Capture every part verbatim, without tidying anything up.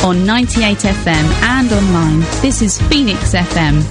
on ninety-eight F M and online. This is Phoenix F M.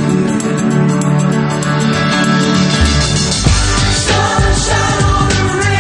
Sunshine on the rain.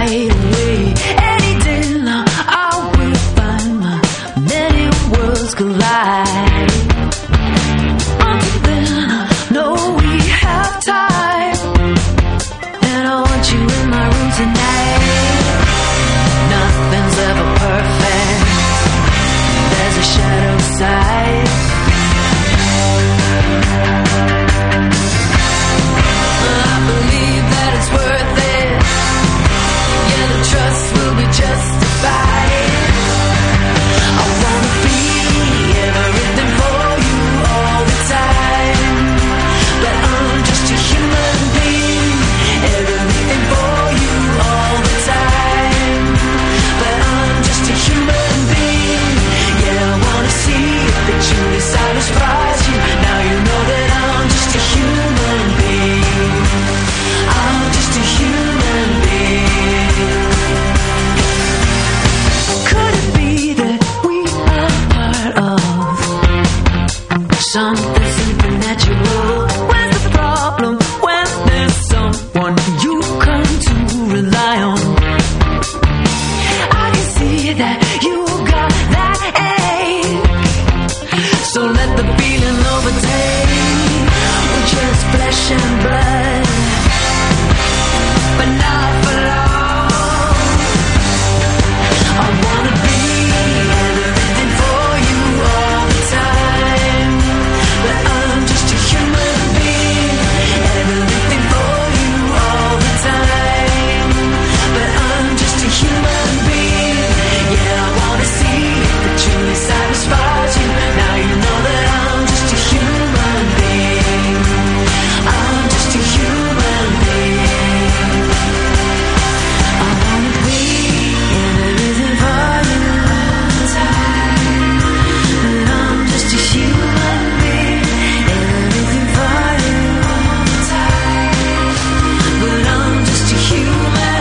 right away. Any day now I will find my many worlds collide. Until then, I know we have time, and I want you in my room tonight. Nothing's ever perfect. There's a shadow side. I believe that it's worth it. Yeah, the trust will be justified. I wanna be everything for you all the time, but I'm just a human being. Everything for you all the time, but I'm just a human being. Yeah, I wanna see if it truly satisfies you. Now you know that I'm just a human being. I'm just a human being. Could it be that we are part of something supernatural? Where's the problem when there's someone you come to rely on? I can see that you got that ache, so let the feeling overtake. We're just flesh and blood, but not for long. I wanna be everything for you all the time, but I'm just a human being. Everything for you all the time, but I'm just a human being. Yeah, I wanna see if it truly satisfies you. Now you know that I'm just a human being. I'm just a human being. I wanna be everything for you all the time, but I'm just a human being. Everything for you all the time, but I'm just a human.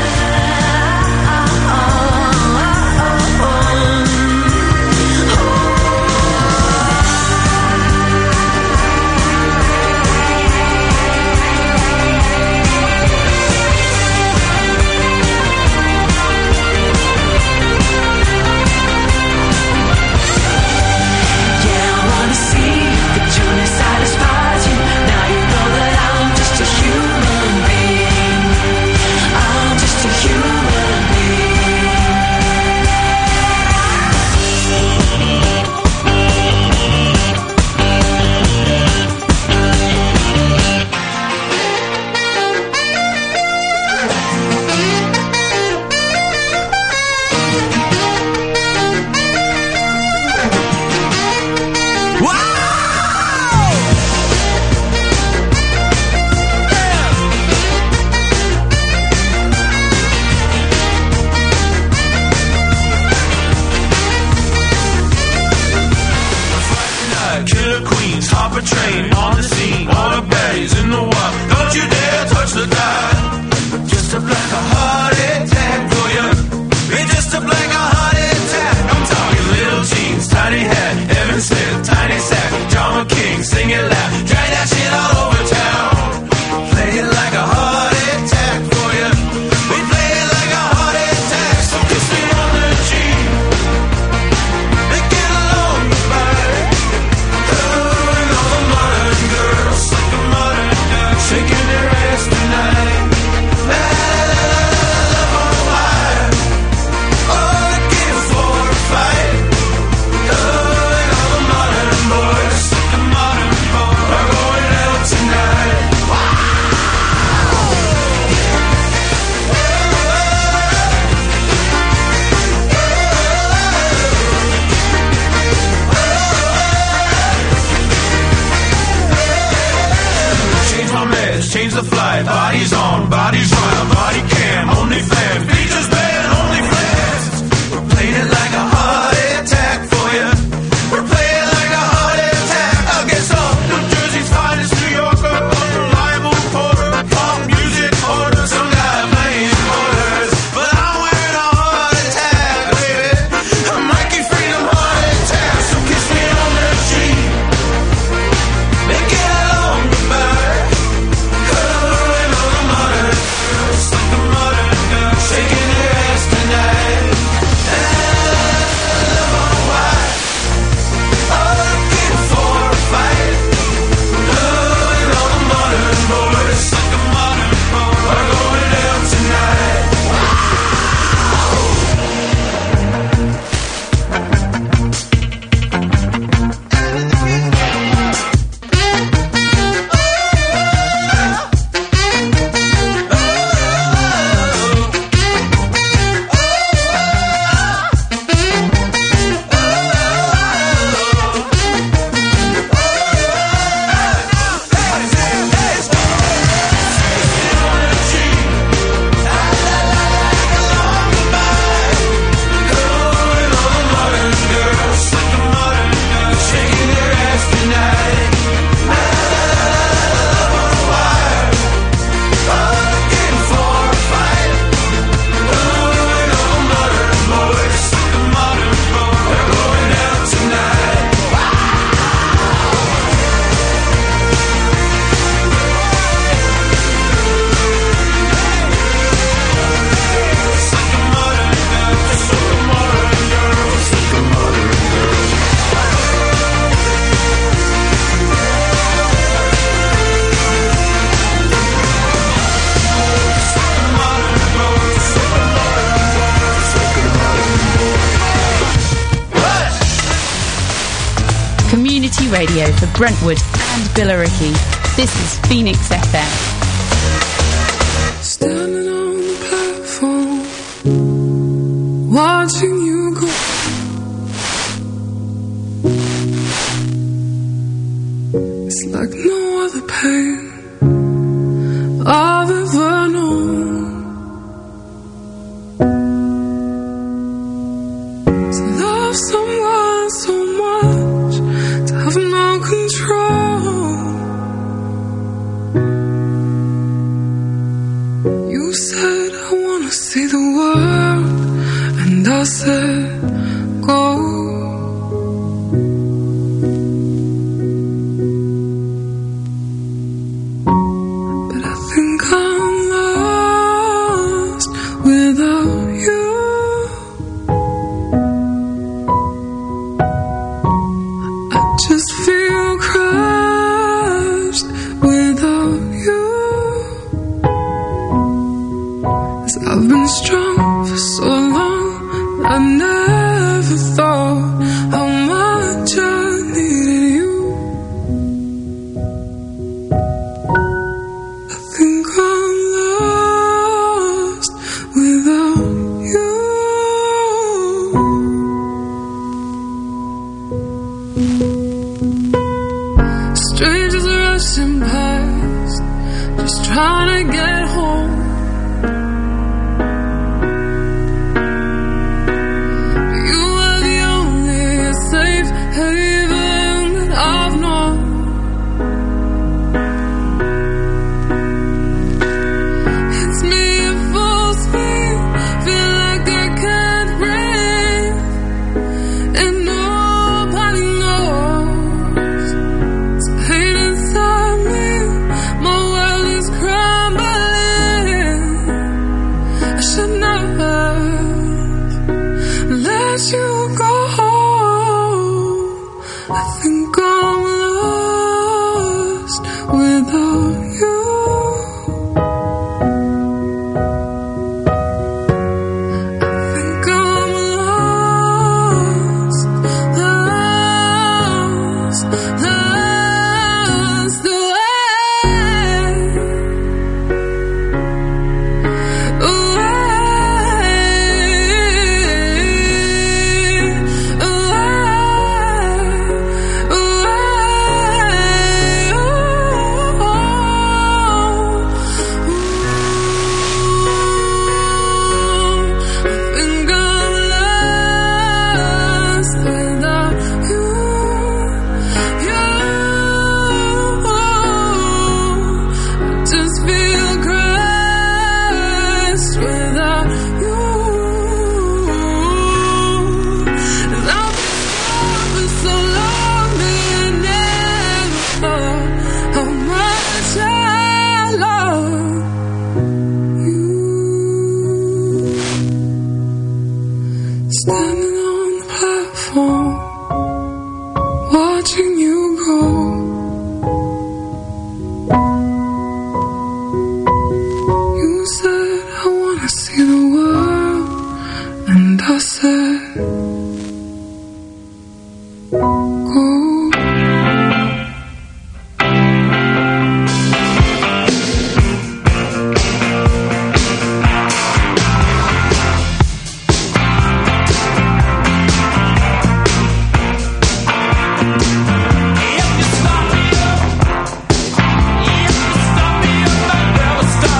Yeah, I wanna see if it truly satisfies you. Now you know that I'm just a human being. I'm just a human being. Killer queens, hop a train on the scene. All the baddies in the wild. Don't you dare touch the dial. Just up like a heart attack for you. It just up like a heart attack. I'm talking little jeans, tiny hat, Evan Smith, tiny sack, John King, sing it loud. Drag that shit all over town. Play it like a heart attack for you. We play it like a heart attack. So kiss me on the cheek. They get along goodbye. And all the modern girls, like a modern dog, shaking their ass tonight. La la la la la, love on fire. Oh, looking for a fight. Oh, and all the modern boys, like a modern boy. radio for Brentwood and Billericay. This is Phoenix F M. Standing on the platform, watching you go. It's like no other pain I've ever known. To love someone so much, to have no control. You said I wanna see the world, and I said go.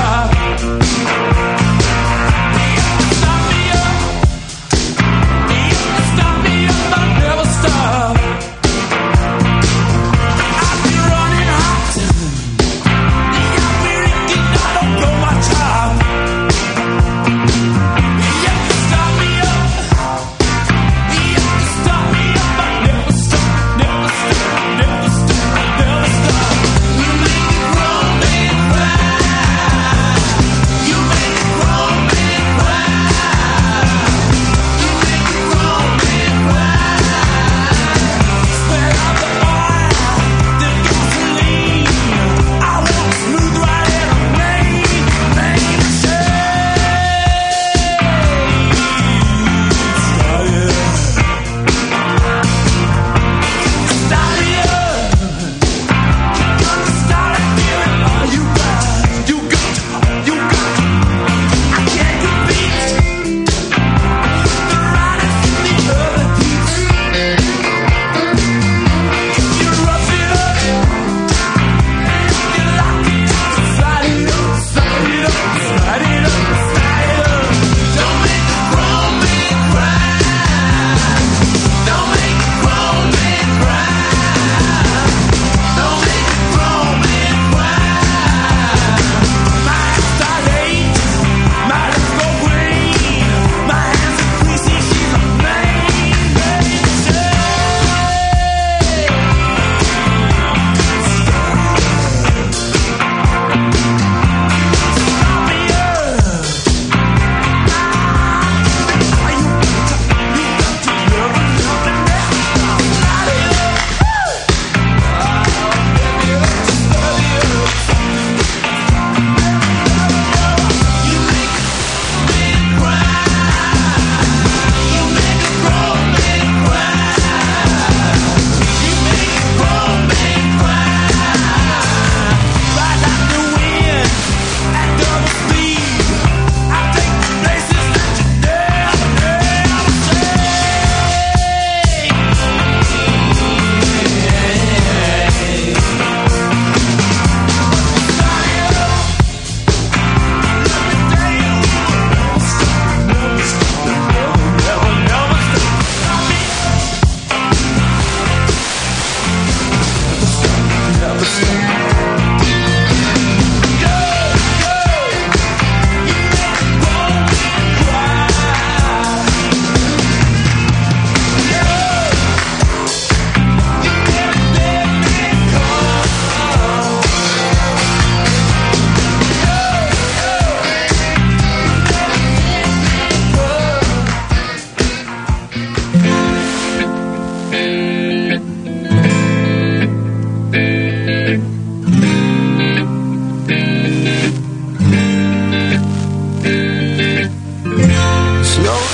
Stop me up.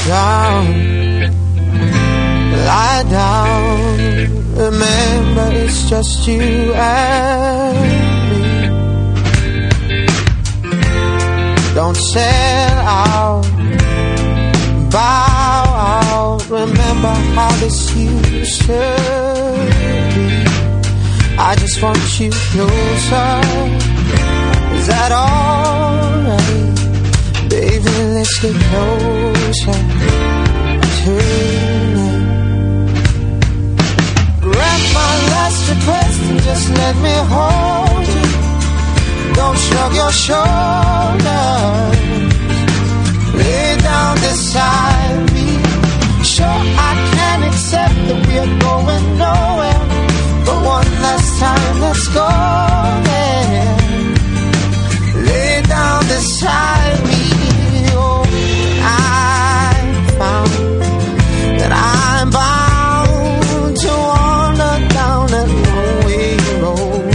down, lie down. Remember, it's just you and me. Don't sell out, bow out. Remember how this used to be. I just want you closer. Is that alright? Baby, let's get closer tonight. Grant my last request and just let me hold you. Don't shrug your shoulders. Lay down beside me. Sure, I can accept that we're going nowhere, but one last time, let's go there. Lay down beside me. Oh, I found that I'm bound to wander down that lonely road.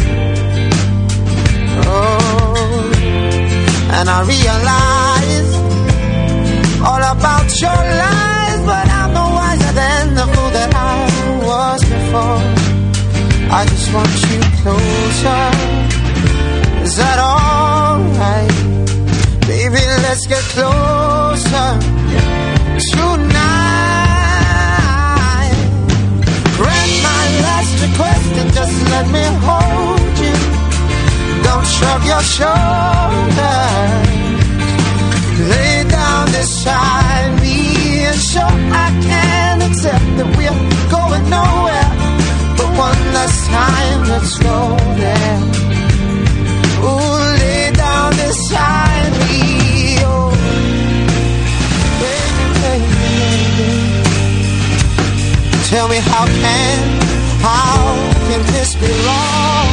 Oh, and I realize all about your lies, but I'm no wiser than the fool that I was before. I just want you closer. Is that alright? Baby, let's get closer tonight. Grant my last request and just let me hold you. Don't shrug your shoulders. Lay down beside me. And sure, I can accept that we're going nowhere, but one last time, let's go there. Ooh, lay down beside me. Oh, baby, baby, baby. Tell me how can, how can this be wrong?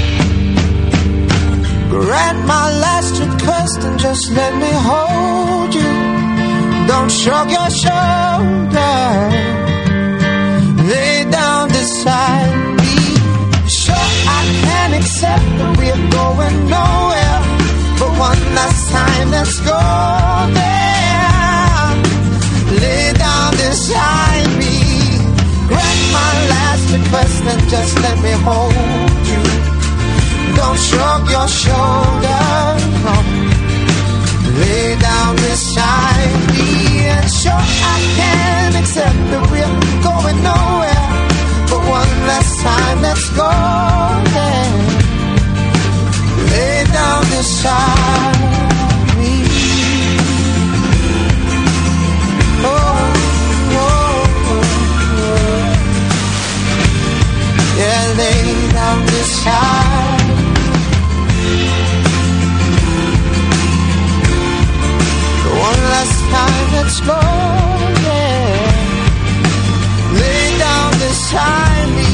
Grant my last request and just let me hold you. Don't shrug your shoulders. Lay down beside me. Sure, I can accept that we're going nowhere, but one last time, let's go there. Lay down beside me. Grant my last request and just let me hold you. Don't shrug your shoulders. No. Lay down beside me. And sure, I can accept that we're going nowhere, but one last time, let's go there. Lay down beside me. Oh, oh, oh, oh. Yeah, lay down beside. One last time, let's go there. Lay down beside me.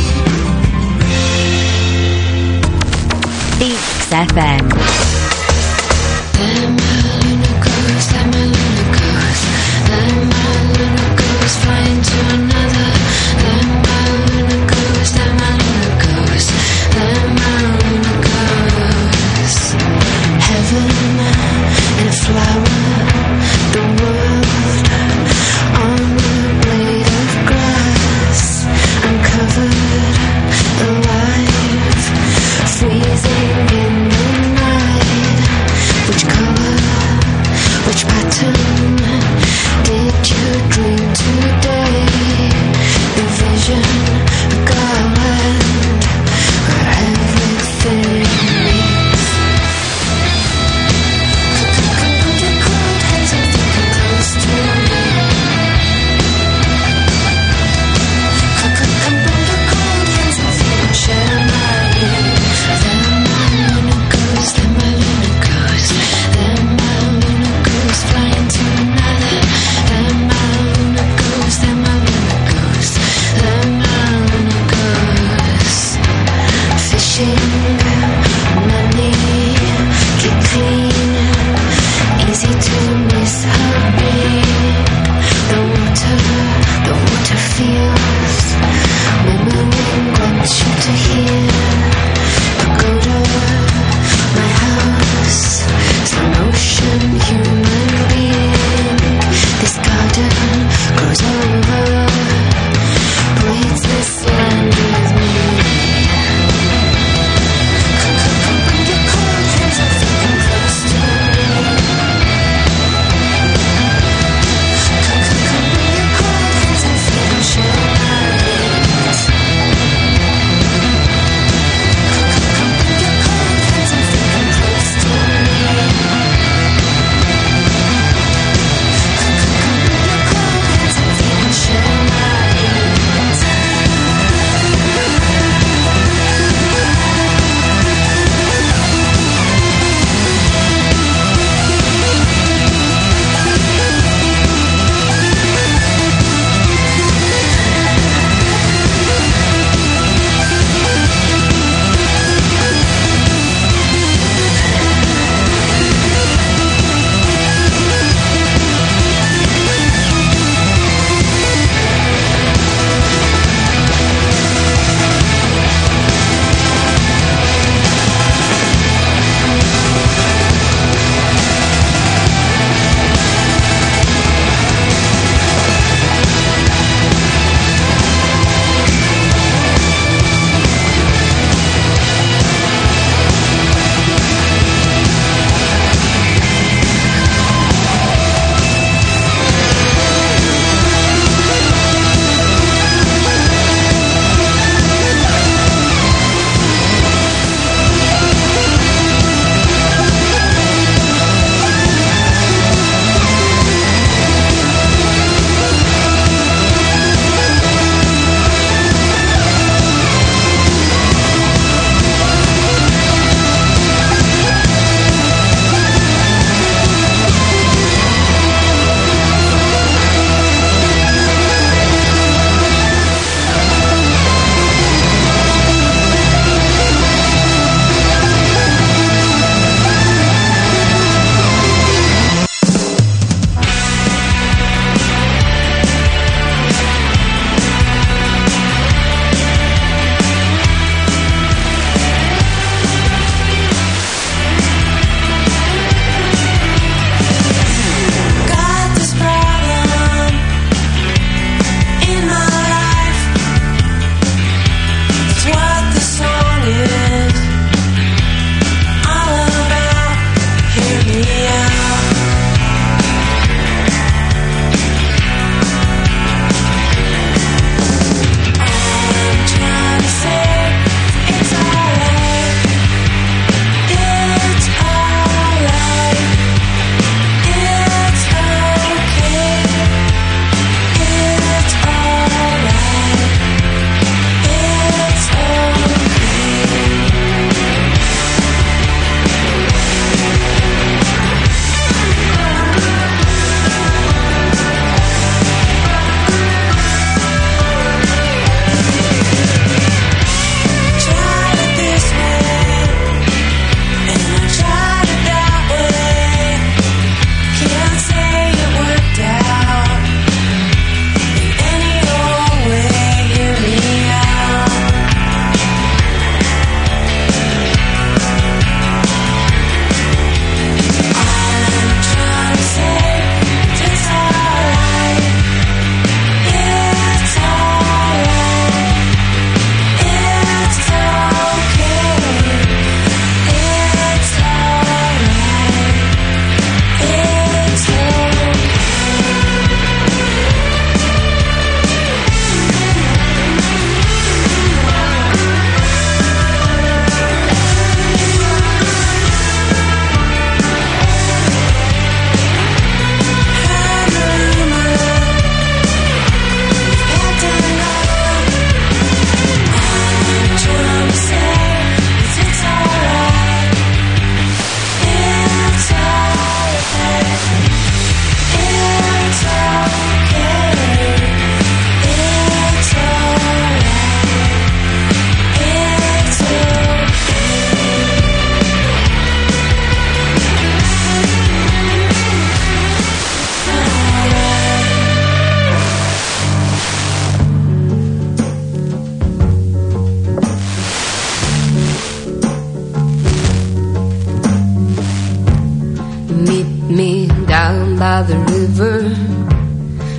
Beats F M. Let my luna goes, let my luna goes, let my luna goes, flying to another. Let my luna goes, let my luna goes, let my luna goes. Heaven and a flower, the world on the blade of grass. I'm covered alive, freezing in the night.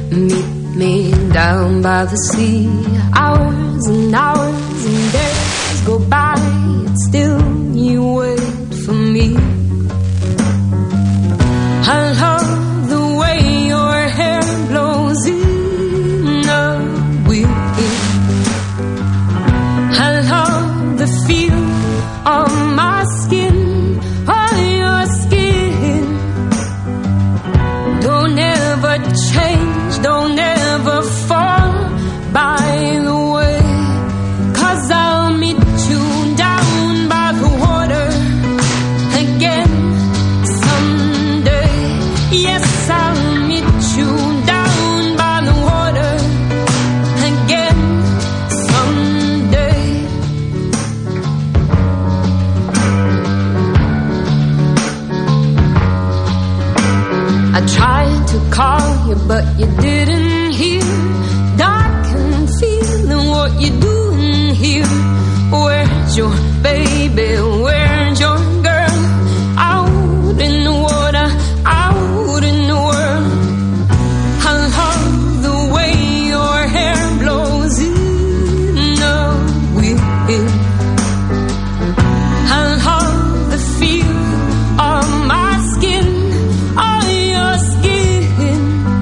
Meet me down by the sea. Hours and hours and days go by, yet still you wait for me. I love the way your hair blows in the wind. I love the feel of my skin, of your skin. Don't ever change, don't ever fall by the way, 'cause I'll meet you down by the water again someday. Yes, I'll meet you down by the water again someday. I tried to call you, but you didn't hear. Dark and feeling what you're doing here. Where's your baby? Where's your girl? Out in the water, out in the world. I love the way your hair blows in the wind. I love the feel of my skin, of your skin.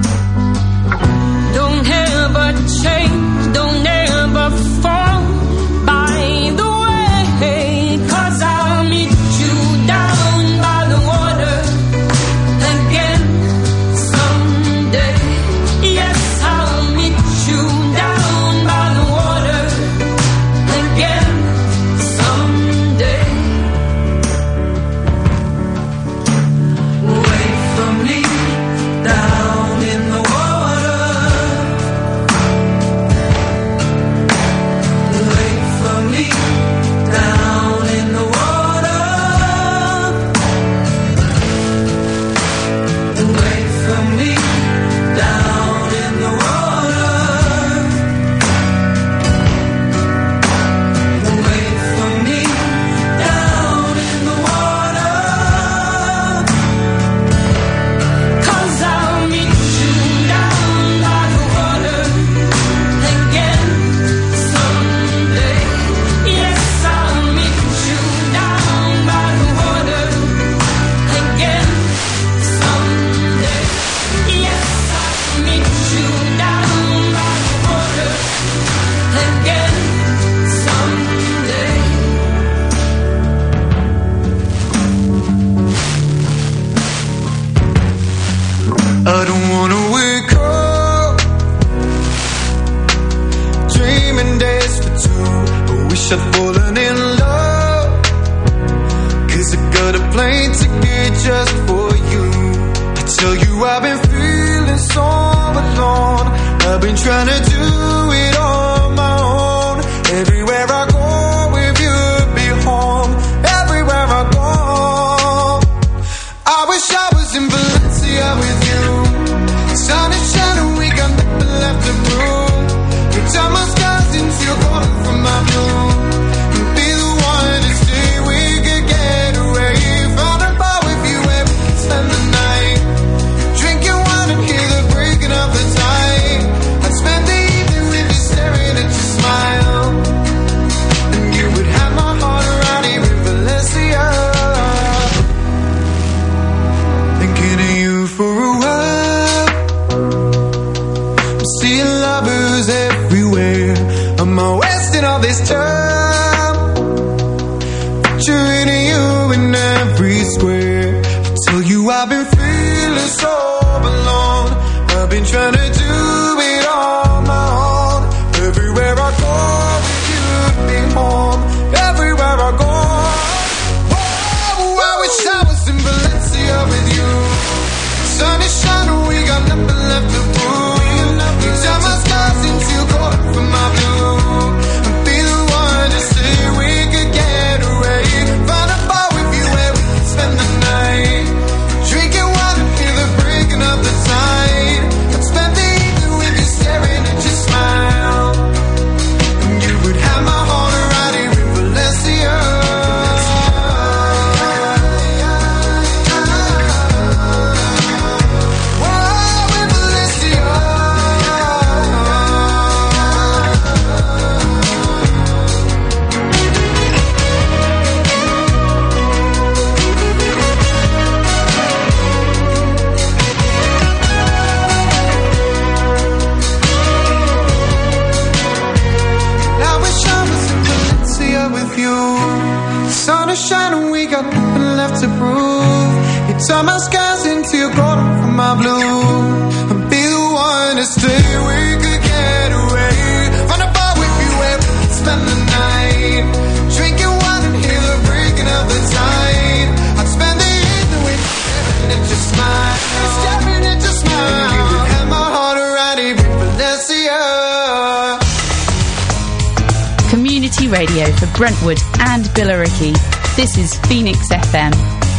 Don't ever change, don't ever fall by the way, 'cause I'll meet you down by the water again someday. Yes, I'll meet you down by the water again someday. Wait for me down in the water. Wait for me down in the water. Wait for me down in the water. Wait for me down in the water. 'Cause I'll meet you down by the water again someday. Yes, I'll meet you down by the water again someday. Yes, I'll meet you down by the water again someday. I don't wanna wake up dreaming days for two. I wish I'd fallen in love, 'cause I got a plane ticket just for you. I tell you I've been feeling so alone. I've been trying to do it on my own. Everywhere I go with you, be home. Everywhere I go, I wish I was in Valencia with you. Sun is shining, we got nothing left to prove. You turn my skies into your golden from my blue. You be the one to stay, we could get away. Found a bar with you where we can spend the night, drinking wine and hear the breaking of the tide. I'd spend the evening with you staring at your smile, and you would have my heart around here in Valencia. Thinking of you for a while, I'm seeing lovers everywhere. Am I wasting all this time? Picturing you in every square. I tell you I've been feeling so alone. I've been trying to do it on my own. Everywhere I go with you, be home. Everywhere I go, oh, I wish I was in Valencia with you. Sun is shining, we got nothing left to prove. You turn my stars into gold from my blue. And be the one to say we could get away. Find a bar with you where we can spend the night, drinking wine and hear the breaking of the tide. I'd spend feel caught up from my blue. I'd be the one to stay. We could get away. Find a bar with you where we could spend the night. Drinking wine and hear the breaking of the tide. I'd spend the evening with you, staring at your smile. Staring at your smile. You could have my heart around even Valencia. Community radio for Brentwood and Billericay. This is Phoenix F M.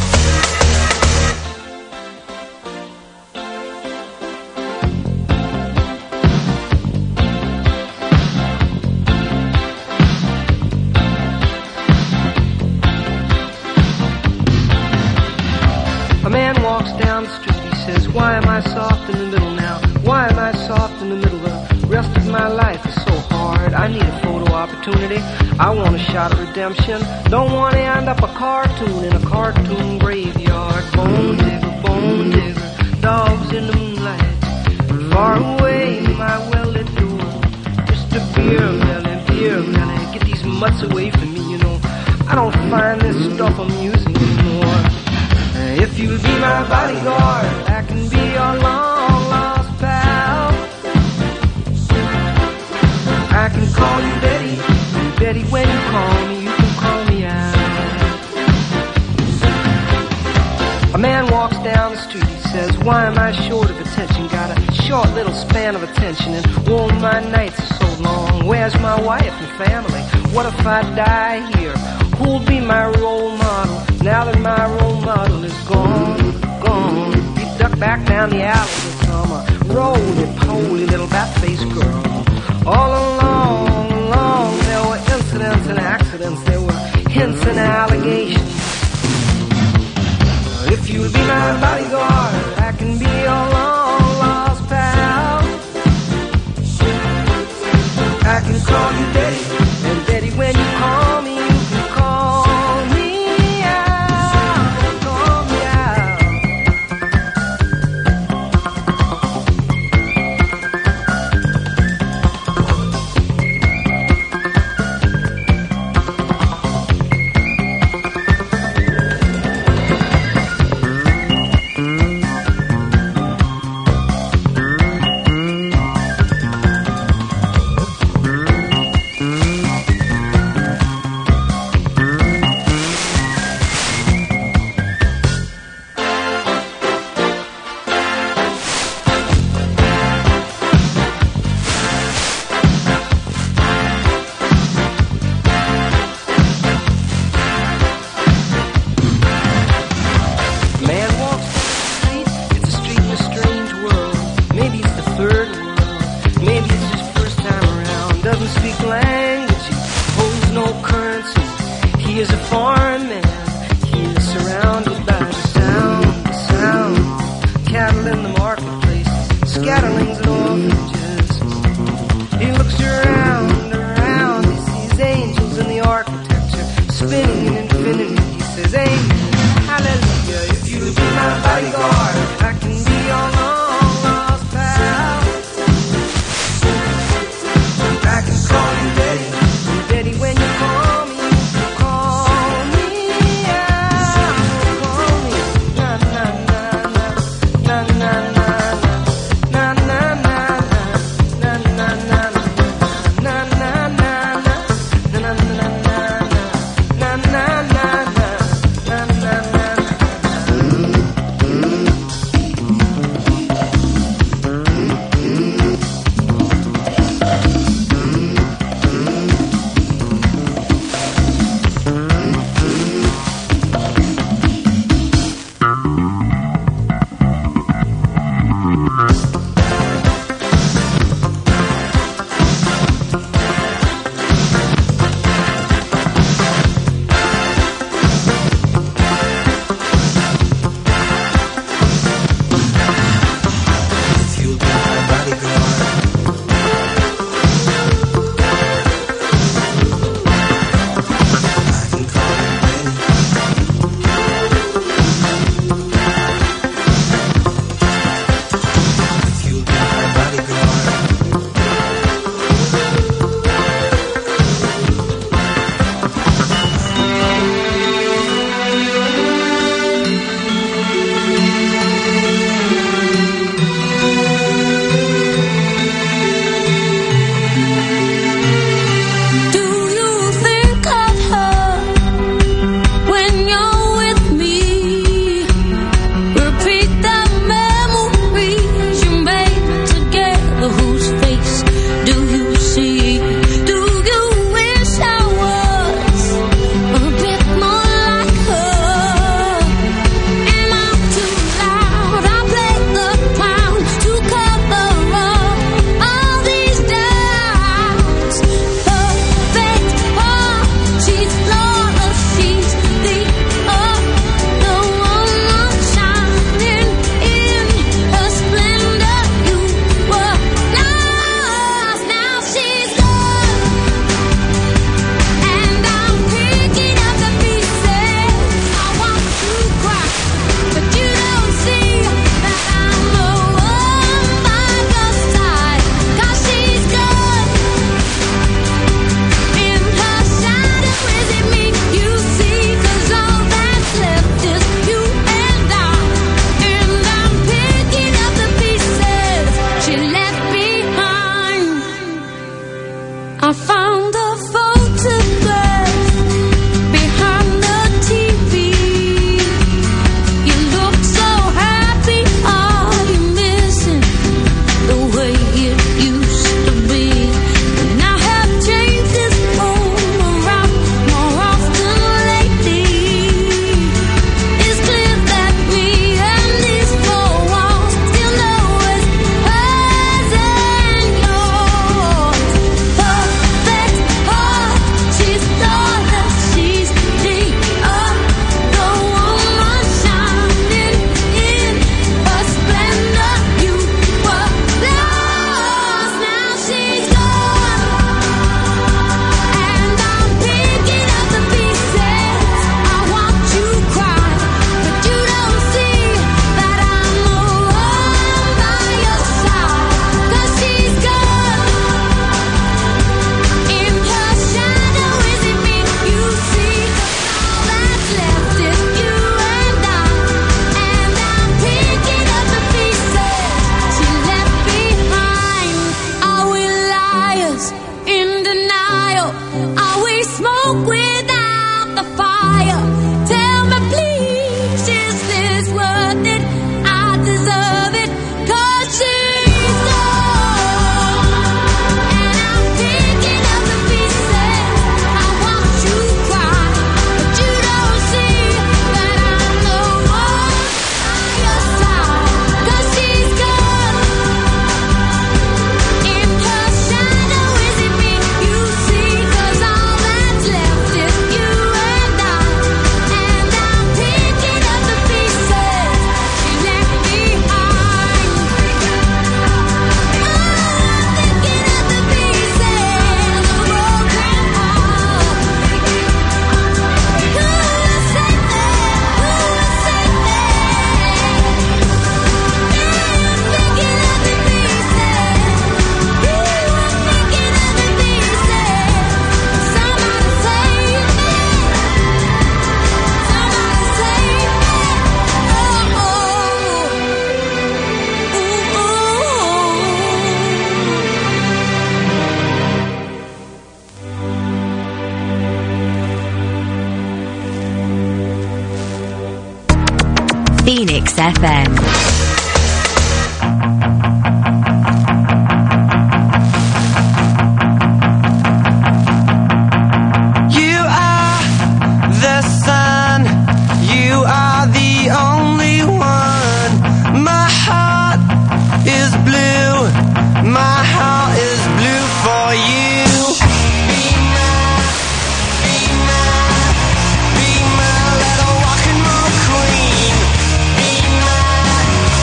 A man walks down the street, he says, why am I soft in the middle now? Why am I soft in the middle? The rest of my life is so hard. I need a photo opportunity. I want a shot of redemption. Don't want to end up a cartoon in a cartoon graveyard. Bone digger, bone digger, dogs in the moonlight. Far away, my well-lit door. Just a beer melon, beer melon. Get these mutts away from me, you know. I don't find this stuff amusing anymore. If you'll be my bodyguard, I can be your long-lost pal. I can call you Betty, Betty, when you call me, you can call me out. A man walks down the street, he says, why am I short of attention? Got a short little span of attention, and oh, my nights are so long. Where's my wife and family? What if I die here? Who'll be my role model? Now that my role model is gone, gone. You duck back down the alley with some uh, roly-poly little bat-faced girl. All along, along, there were incidents and accidents. There were hints and allegations. If you'll be my bodyguard, I can be your long-lost pal. I can call you Betty, and Betty, when you call me, you can call me out, call me out. Kiss F M. Be my little rock and roll queen. Be my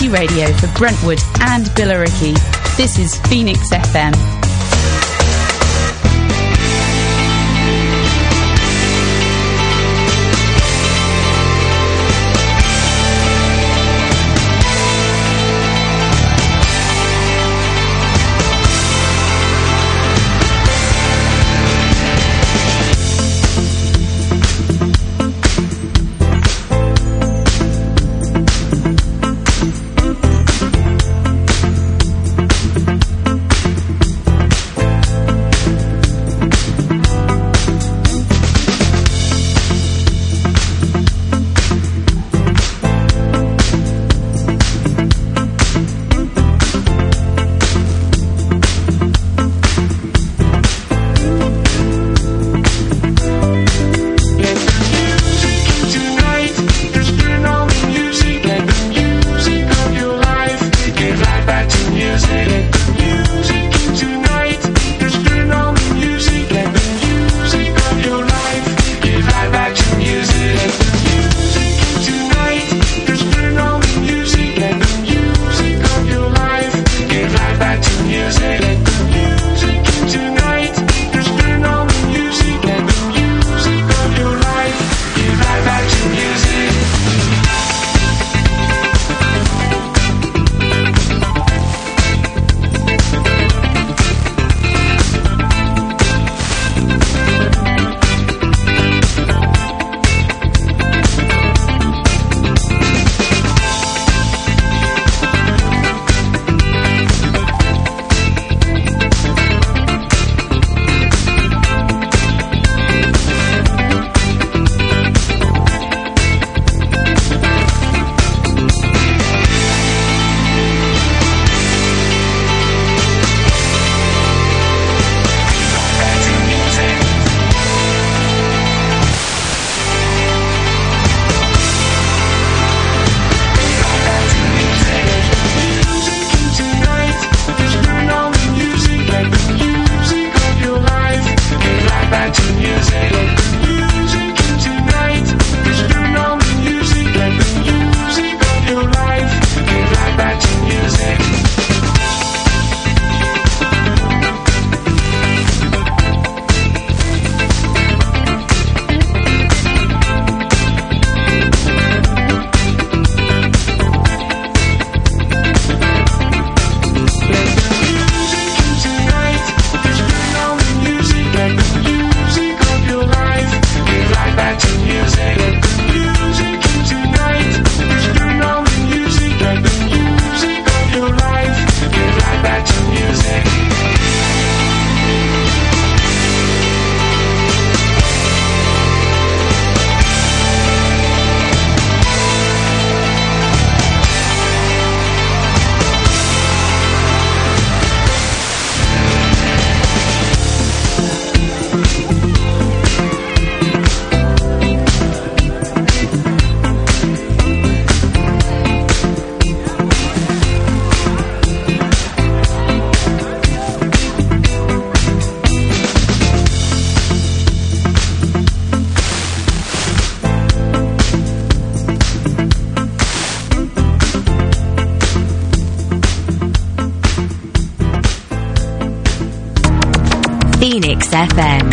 community radio for Brentwood and Billericay. This is Phoenix F M. Phoenix F M.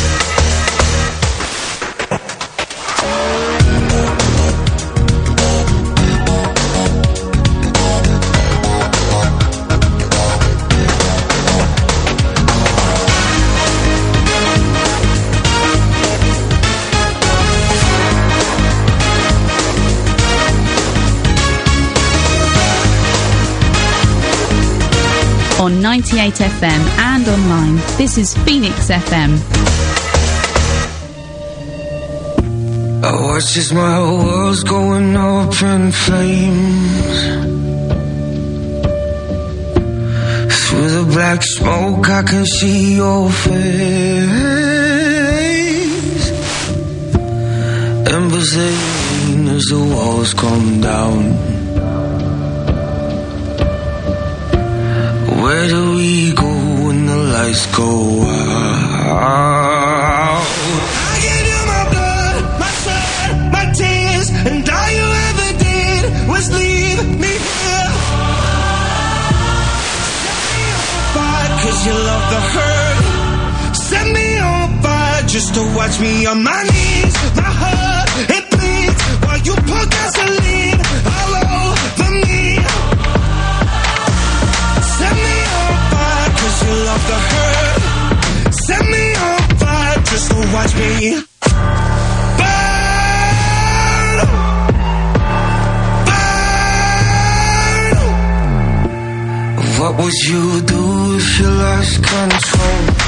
On ninety-eight F M and online, this is Phoenix F M. I watch as my world's going up in flames. Through the black smoke I can see your face. Embers lean as the walls come down. Where do we go when the lights go out? I gave you my blood, my sweat, my tears, and all you ever did was leave me here cause you love the hurt. Set me on fire just to watch me on my knees. My heart, it bleeds while you pour gasoline all over me. Set me on fire cause you love the hurt. Set me on fire just to watch me burn. Burn. What would you do if you lost control?